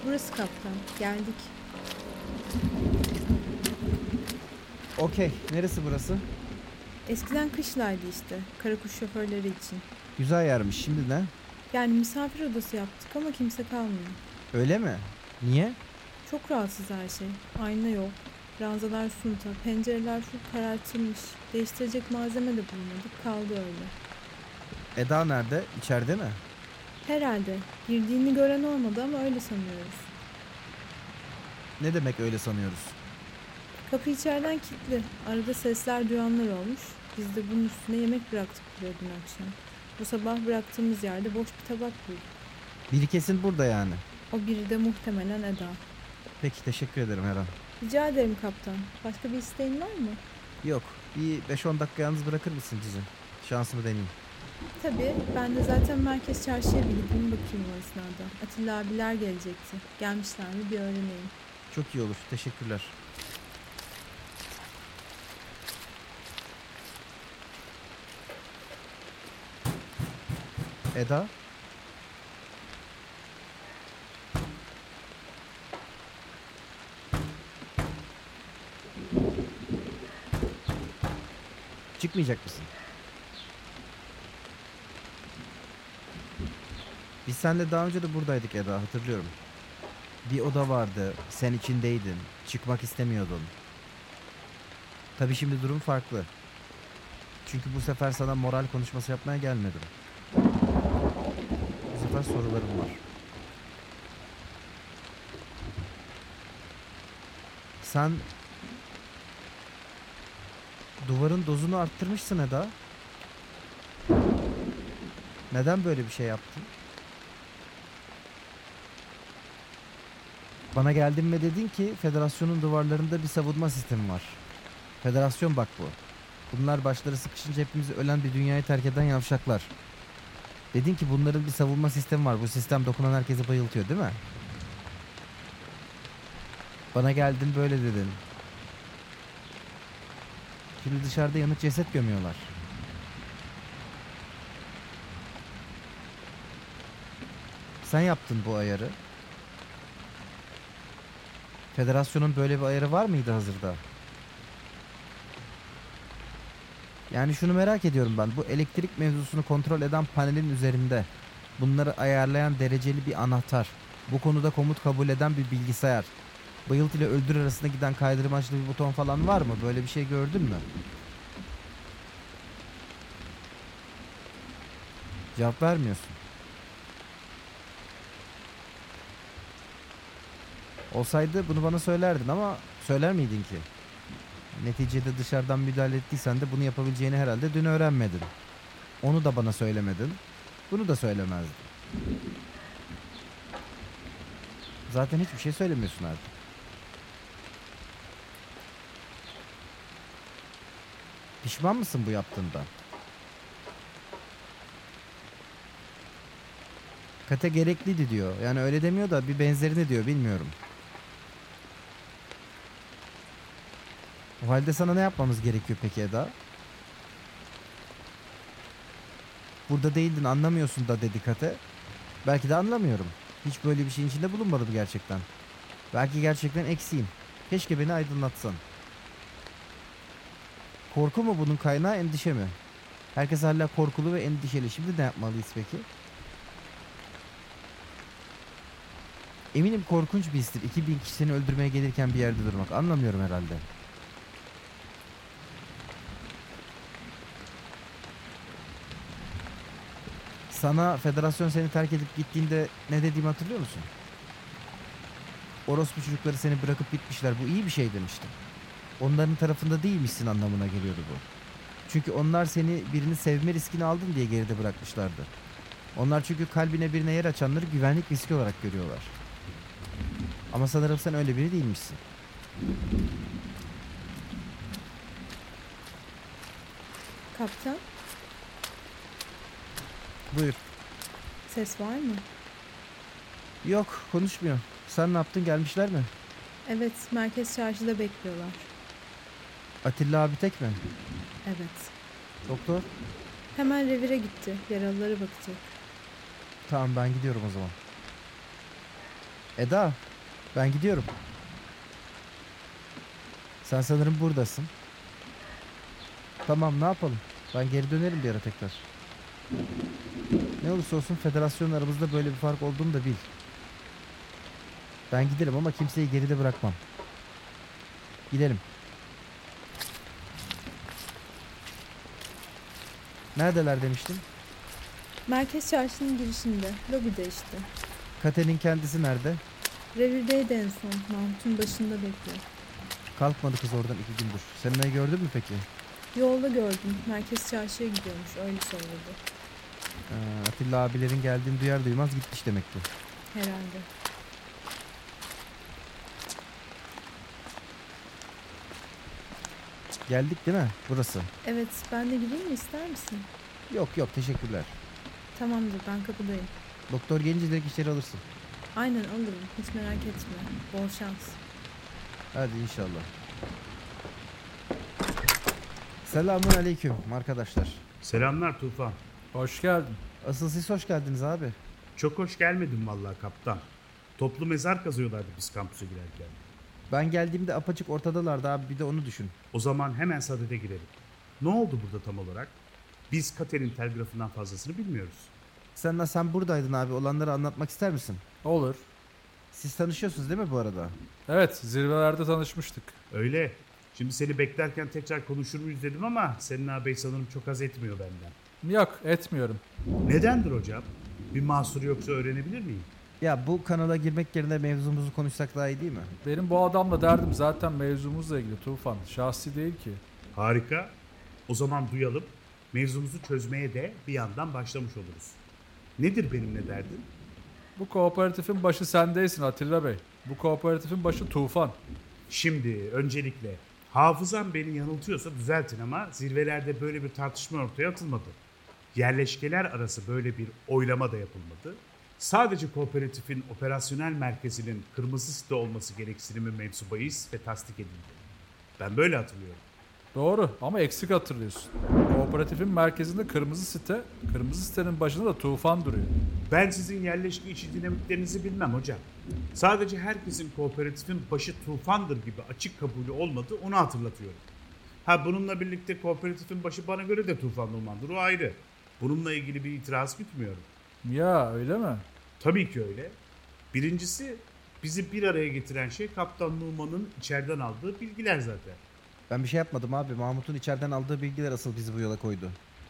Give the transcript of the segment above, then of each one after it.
Burası kaptan. Geldik. Okey. Neresi burası? Eskiden kışlaydı işte. Karakuş şoförleri için. Güzel yermiş. Şimdi ne? Yani misafir odası yaptık ama kimse kalmıyor. Öyle mi? Niye? Çok rahatsız her şey. Ayna yok. Ranzalar sunta. Pencereler full karartılmış. Değiştirecek malzeme de bulmadık. Kaldı öyle. Eda nerede? İçeride mi? Herhalde. Girdiğini gören olmadı ama öyle sanıyoruz. Ne demek öyle sanıyoruz? Kapı içeriden kilitli. Arada sesler duyanlar olmuş. Biz de bunun üstüne yemek bıraktık buraya dün akşam. Bu sabah bıraktığımız yerde boş bir tabak bulduk. Biri kesin burada yani. O biri de muhtemelen Eda. Peki teşekkür ederim Eren. Rica ederim kaptan. Başka bir isteğin var mı? Yok. Bir 5-10 dakika yalnız bırakır mısın bizi? Şansımı deneyeyim. Tabii. Ben de zaten merkez çarşıya bir gideyim bakayım o esnada. Atilla abiler gelecekti. Gelmişler mi bir öğreneyim. Çok iyi olur. Teşekkürler. Eda? Çıkmayacak mısın? Biz seninle daha önce de buradaydık Eda, hatırlıyorum. Bir oda vardı, sen içindeydin, çıkmak istemiyordun. Tabii şimdi durum farklı. Çünkü bu sefer sana moral konuşması yapmaya gelmedim. Bu sefer sorularım var. Sen duvarın dozunu arttırmışsın Eda. Neden böyle bir şey yaptın? Bana geldin ve dedin ki federasyonun duvarlarında bir savunma sistemi var. Federasyon bak bu. Bunlar başları sıkışınca hepimizi ölen bir dünyayı terk eden yavşaklar. Dedin ki bunların bir savunma sistemi var. Bu sistem dokunan herkesi bayıltıyor değil mi? Bana geldin böyle dedin. Şimdi dışarıda yanık ceset gömüyorlar. Sen yaptın bu ayarı. Federasyonun böyle bir ayarı var mıydı hazırda? Yani şunu merak ediyorum ben. Bu elektrik mevzusunu kontrol eden panelin üzerinde bunları ayarlayan dereceli bir anahtar. Bu konuda komut kabul eden bir bilgisayar. Bayıltı ile öldür arasında giden kaydırmaçlı bir buton falan var mı? Böyle bir şey gördün mü? Cevap vermiyorsun. Olsaydı bunu bana söylerdin ama söyler miydin ki? Neticede dışarıdan müdahale ettiysen de bunu yapabileceğini herhalde dün öğrenmedin. Onu da bana söylemedin. Bunu da söylemezdin. Zaten hiçbir şey söylemiyorsun artık. Pişman mısın bu yaptığında? Kate gerekliydi diyor. Yani öyle demiyor da bir benzerini diyor, bilmiyorum. O halde sana ne yapmamız gerekiyor peki Eda? Burada değildin, anlamıyorsun da dedi Kate. Belki de anlamıyorum. Hiç böyle bir şeyin içinde bulunmadım gerçekten. Belki gerçekten eksiğim. Keşke beni aydınlatsan. Korku mu bunun kaynağı, endişe mi? Herkes hala korkulu ve endişeli. Şimdi ne yapmalıyız peki? Eminim korkunç bir histir. 2000 kişi seni öldürmeye gelirken bir yerde durmak. Anlamıyorum herhalde. Sana federasyon seni terk edip gittiğinde ne dediğimi hatırlıyor musun? Orospu çocukları seni bırakıp gitmişler. Bu iyi bir şey demiştim. Onların tarafında değilmişsin anlamına geliyordu bu. Çünkü onlar seni birini sevme riskini aldın diye geride bırakmışlardı. Onlar çünkü kalbine birine yer açanları güvenlik riski olarak görüyorlar. Ama sanırım sen öyle biri değilmişsin. Kaptan, Buyur. ses var mı? Yok, konuşmuyor. Sen ne yaptın, gelmişler mi? Evet, merkez çarşıda bekliyorlar. Atilla abi tek mi? Evet. Doktor? Hemen revire gitti. Yaralılara bakacak. Tamam, ben gidiyorum o zaman. Eda, ben gidiyorum. Sen sanırım buradasın. Tamam, ne yapalım? Ben geri dönerim bir ara tekrar. Ne olursa olsun federasyonun aramızda böyle bir fark olduğunu da bil. Ben giderim ama kimseyi geride bırakmam. Gidelim. Neredeler demiştin? Merkez çarşının girişinde. Lobide işte. Kater'in kendisi nerede? Revirdeydi en son. Mahmut'un başında bekliyor. Kalkmadı kız oradan 2 gündür. Seninle gördün mü peki? Yolda gördüm. Merkez çarşıya gidiyormuş. Öyle söyledi. Atilla abilerin geldiğini duyar duymaz gitmiş demek ki. Herhalde. Geldik değil mi? Burası. Evet, ben de gideyim mi, ister misin? Yok yok, teşekkürler. Tamamdır, ben kapıdayım. Doktor gelince direkt içeri alırsın. Aynen, alırım. Hiç merak etme. Bol şans. Hadi inşallah. Selamun aleyküm arkadaşlar. Selamlar Tufan. Hoş geldin. Asıl siz hoş geldiniz abi. Çok hoş gelmedin vallahi kaptan. Toplu mezar kazıyorlardı biz kampüse girerken. Ben geldiğimde apaçık ortadalardı abi, bir de onu düşün. O zaman hemen sadede girelim. Ne oldu burada tam olarak? Biz Kater'in telgrafından fazlasını bilmiyoruz. Sen buradaydın abi, olanları anlatmak ister misin? Olur. Siz tanışıyorsunuz değil mi bu arada? Evet, zirvelerde tanışmıştık. Öyle. Şimdi seni beklerken tekrar konuşur muyuz dedim ama senin ağabey sanırım çok haz etmiyor benden. Yok, etmiyorum. Nedendir hocam? Bir mahsuru yoksa öğrenebilir miyim? Ya bu kanala girmek yerine mevzumuzu konuşsak daha iyi değil mi? Benim bu adamla derdim zaten mevzumuzla ilgili Tufan. Şahsi değil ki. Harika. O zaman duyalım. Mevzumuzu çözmeye de bir yandan başlamış oluruz. Nedir benimle derdin? Bu kooperatifin başı sen değilsin Atilla Bey. Bu kooperatifin başı Tufan. Şimdi öncelikle hafızam beni yanıltıyorsa düzeltin ama zirvelerde böyle bir tartışma ortaya atılmadı. Yerleşkeler arası böyle bir oylama da yapılmadı. Sadece kooperatifin operasyonel merkezinin kırmızı site olması gereksinimi mevzu bahis ve tasdik edildi. Ben böyle hatırlıyorum. Doğru ama eksik hatırlıyorsun. Kooperatifin merkezinde kırmızı site, kırmızı sitenin başında da Tufan duruyor. Ben sizin yerleşke işi dinamiklerinizi bilmem hocam. Sadece herkesin kooperatifin başı tufandır gibi açık kabulü olmadı, onu hatırlatıyorum. Ha, bununla birlikte kooperatifin başı bana göre de Tufan Numan'dır, o ayrı. Bununla ilgili bir itiraz gütmüyorum. Ya öyle mi? Tabii ki öyle. Birincisi, bizi bir araya getiren şey Kaptan Numan'ın içeriden aldığı bilgiler zaten. Ben bir şey yapmadım abi. Mahmut'un içeriden aldığı bilgiler asıl bizi bu yola koydu.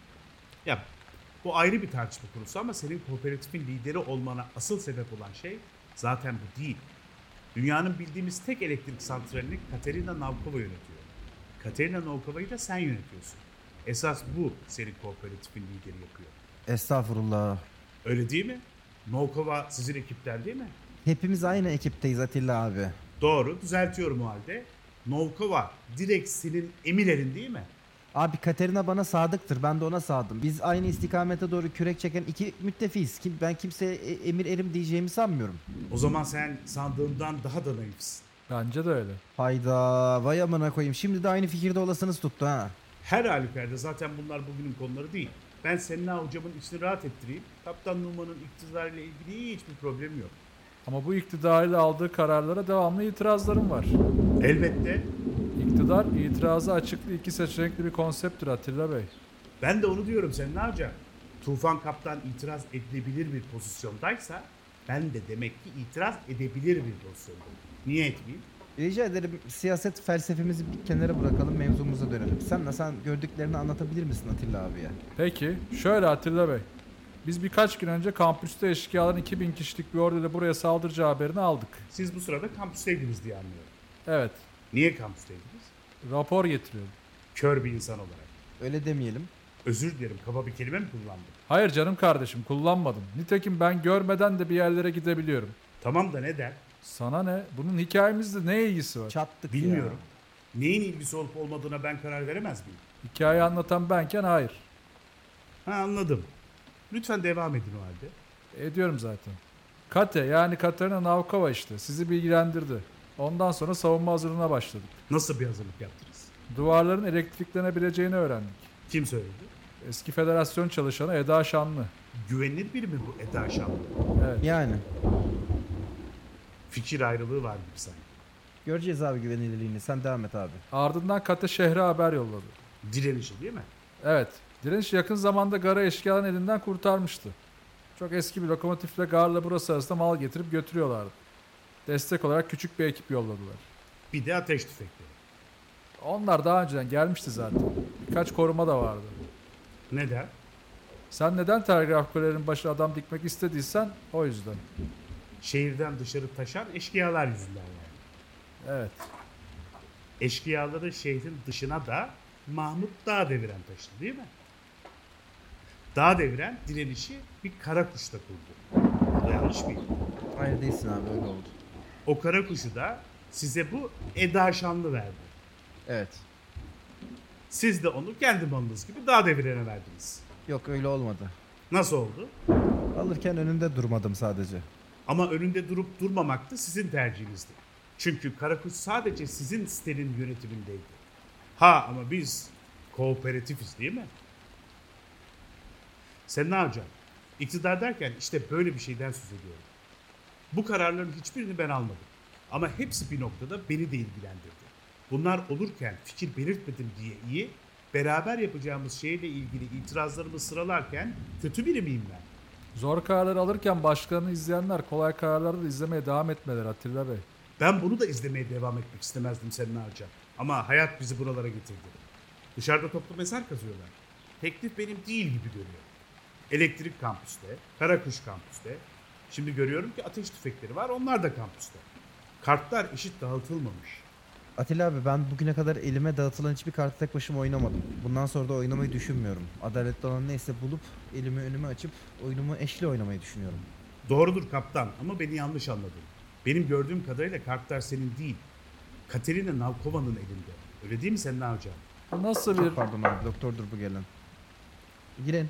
Ya bu ayrı bir tartışma konusu ama senin kooperatifin lideri olmana asıl sebep olan şey zaten bu değil. Dünyanın bildiğimiz tek elektrik santralini Katerina Naukova yönetiyor. Katerina Naukova'yı da sen yönetiyorsun. Esas bu senin kooperatifin lideri yapıyor. Estağfurullah. Öyle değil mi? Naukova sizin ekipten değil mi? Hepimiz aynı ekipteyiz Atilla abi. Doğru, düzeltiyorum o halde. Naukova direkt senin emirlerin değil mi? Abi Katerina bana sadıktır. Ben de ona sadım. Biz aynı istikamete doğru kürek çeken iki müttefiyiz. Ben kimseye emir erim diyeceğimi sanmıyorum. O zaman sen sandığından daha da naifsin. Bence de öyle. Hayda, vay amına koyayım. Şimdi de aynı fikirde olasınız tuttu ha. Her halükarda zaten bunlar bugünün konuları değil. Ben Senna hocamın içini rahat ettireyim. Kaptan Numan'ın iktidarıyla ilgili hiçbir problem yok. Ama bu iktidarıyla aldığı kararlara devamlı itirazlarım var. Elbette. İktidar, itirazı açıklı iki seçenekli bir konsepttir Atilla Bey. Ben de onu diyorum Senna hocam. Tufan kaptan itiraz edilebilir bir pozisyondaysa ben de demek ki itiraz edebilir bir pozisyondayım. Niye etmeyeyim? Rica ederim, siyaset felsefemizi bir kenara bırakalım, mevzumuza dönelim. Sen gördüklerini anlatabilir misin Atilla abiye? Peki, şöyle Atilla Bey. Biz birkaç gün önce kampüste eşkıyaların 2000 kişilik bir orduyla buraya saldıracağı haberini aldık. Siz bu sırada kampüsteydiniz diye anlıyorum. Evet, Niye kampüsteydiniz? rapor getiriyorum. Kör bir insan olarak. Öyle demeyelim. Özür dilerim, kaba bir kelime mi kullandım? Hayır canım kardeşim, kullanmadım. Nitekim ben görmeden de bir yerlere gidebiliyorum. Tamam da neden? Sana ne? Bunun hikayemizle ne ilgisi var? Çattık Bilmiyorum. Neyin ilgisi olup olmadığına ben karar veremez miyim? Hikayeyi anlatan benken hayır. Ha, anladım. Lütfen devam edin o halde. Ediyorum zaten. Kate yani Katerina Naukova işte sizi bilgilendirdi. Ondan sonra savunma hazırlığına başladık. Nasıl bir hazırlık yaptınız? Duvarların elektriklenebileceğini öğrendik. Kim söyledi? Eski federasyon çalışanı Eda Şanlı. Güvenilir biri mi bu Eda Şanlı? Evet. Yani. Fikir ayrılığı var gibi sanki. Göreceğiz abi güvenilirliğini. Sen devam et abi. Ardından Kate şehre haber yolladı. Direnişi değil mi? Evet, direniş yakın zamanda garı eşkıyaların elinden kurtarmıştı. Çok eski bir lokomotifle garla burası arasında mal getirip götürüyorlardı. Destek olarak küçük bir ekip yolladılar. Bir de ateş tüfekleri. Onlar daha önceden gelmişti zaten. Birkaç koruma da vardı. Neden? Sen neden telgraf kulelerinin başına adam dikmek istediysen o yüzden. Şehirden dışarı taşan eşkıyalar yüzünden yani. Evet. Eşkıyaları şehrin dışına da Mahmut Dağ Deviren taşıdı değil mi? Dağ Deviren direnişi bir kara kuşla kurdu. Bu da yanlış mıydı? Hayır değilsin abi, öyle oldu. O kara kuşu da size bu Eda Şanlı verdi. Evet. Siz de onu kendi malınız gibi Dağ Deviren'e verdiniz. Yok öyle olmadı. Nasıl oldu? Alırken önünde durmadım sadece. Ama önünde durup durmamak da sizin tercihinizdi. Çünkü Karakuş sadece sizin sitenin yönetimindeydi. Ha ama biz kooperatifiz değil mi? Sen ne yapacaksın? İktidar derken işte böyle bir şeyden söz ediyorum. Bu kararların hiçbirini ben almadım. Ama hepsi bir noktada beni de ilgilendirdi. Bunlar olurken fikir belirtmedim diye iyi, beraber yapacağımız şeyle ilgili itirazlarımı sıralarken kötü biri miyim ben? Zor kararları alırken başkalarını izleyenler kolay kararları da izlemeye devam etmeler Atilla Bey. Ben bunu da izlemeye devam etmek istemezdim senin harca. Ama hayat bizi buralara getirdi. Dışarıda toplu mezar kazıyorlar. Teklif benim değil gibi görüyor. Elektrik kampüste, Karakuş kampüste. Şimdi görüyorum ki ateş tüfekleri var, onlar da kampüste. Kartlar eşit dağıtılmamış. Atilla abi, ben bugüne kadar elime dağıtılan hiçbir kartı tek başıma oynamadım. Bundan sonra da oynamayı düşünmüyorum. Adaletli olan neyse bulup elimi önüme açıp oyunumu eşli oynamayı düşünüyorum. Doğrudur kaptan ama beni yanlış anladın. Benim gördüğüm kadarıyla kartlar senin değil. Katerina Navkova'nın elinde. Öyle değil mi sen ne yapacaksın? Bu nasıl bir... Pardon abi, doktordur bu gelen. Girin.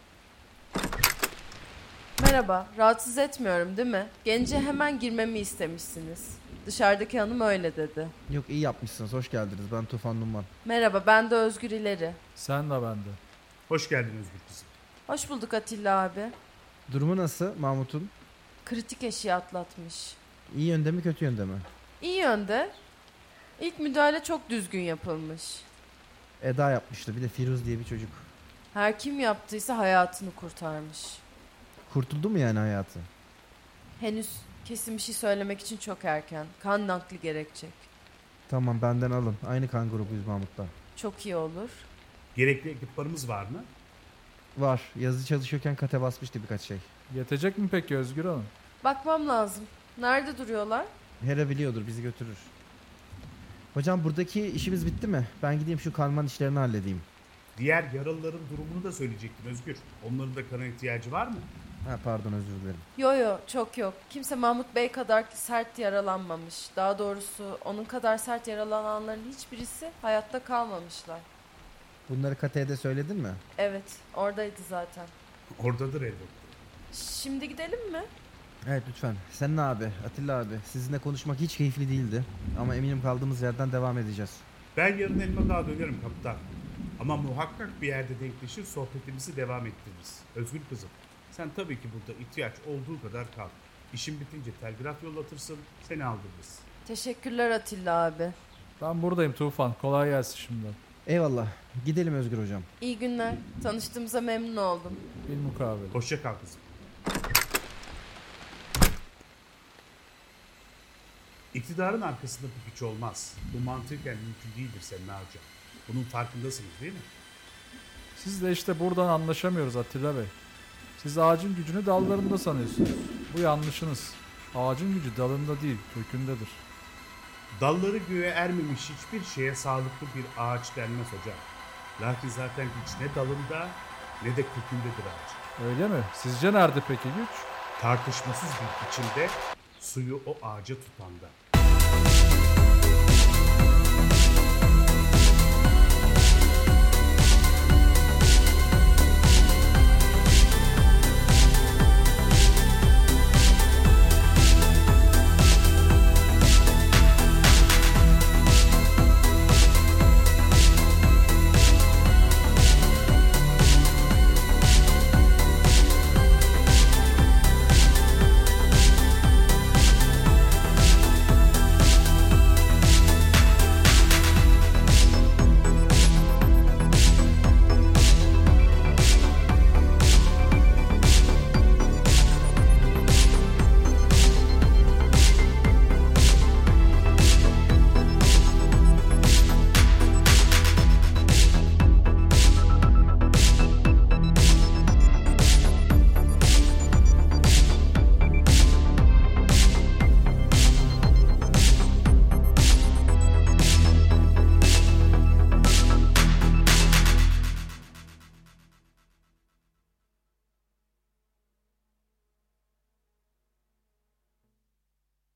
Merhaba, rahatsız etmiyorum değil mi? Gence hemen girmemi istemişsiniz. Dışarıdaki hanım öyle dedi. Yok, iyi yapmışsınız, hoş geldiniz. Ben Tufan Numan. Merhaba, ben de Özgür İleri. Sen de ben de. Hoş geldin Özgür kızım. Hoş bulduk Atilla abi. Durumu nasıl Mahmut'un? Kritik eşiği atlatmış. İyi yönde mi kötü yönde mi? İyi yönde. İlk müdahale çok düzgün yapılmış. Eda yapmıştı, bir de Firuz diye bir çocuk. Her kim yaptıysa hayatını kurtarmış. Kurtuldu mu yani hayatı? Henüz kesin bir şey söylemek için çok erken. Kan nakli gerekecek. Tamam, benden alın. Aynı kan grubuyuz Mahmut'la. Çok iyi olur. Gerekli ekipmanımız var mı? Var. Yazı çalışıyorken kate basmıştı birkaç şey. Yetecek mi peki Özgür Hanım? Bakmam lazım. Nerede duruyorlar? Hera biliyordur, bizi götürür. Hocam, buradaki işimiz bitti mi? Ben gideyim şu kanman işlerini halledeyim. Diğer yaralıların durumunu da söyleyecektim Özgür. Onların da kana ihtiyacı var mı? Ha, pardon, özür dilerim. Yo çok yok. Kimse Mahmut Bey kadar sert yaralanmamış. Daha doğrusu onun kadar sert yaralananların hiçbirisi hayatta kalmamışlar. Bunları kateye de söyledin mi? Evet, oradaydı zaten. Oradadır elbette. Şimdi gidelim mi? Evet, lütfen. Sen ne abi? Atilla abi. Sizinle konuşmak hiç keyifli değildi. Ama eminim kaldığımız yerden devam edeceğiz. Ben yarın Elmadağ'a dönerim kaptan. Ama muhakkak bir yerde denkleşir sohbetimizi devam ettiririz. Özgür kızım, sen tabii ki burada ihtiyaç olduğu kadar kal. İşin bitince telgraf yollatırsın, seni aldırırız. Teşekkürler Atilla abi. Ben buradayım Tufan. Kolay gelsin şimdiden. Eyvallah. Gidelim Özgür hocam. İyi günler. Tanıştığımıza memnun oldum. Bilmukabele. Hoşça kal kızım. İktidarın arkasında bir güç olmaz. Bu mantıken mümkün değildir senin harcam. Bunun farkındasınız değil mi? Siz de işte buradan anlaşamıyoruz Atilla Bey. Siz ağacın gücünü dallarında sanıyorsunuz. Bu yanlışınız. Ağacın gücü dalında değil, kökündedir. Dalları göğe ermemiş hiçbir şeye sağlıklı bir ağaç denmez hocam. Lakin zaten güç ne dalında ne de kökündedir ağaç. Öyle mi? Sizce nerede peki güç? Tartışmasız bir biçimde suyu o ağaca tutanda.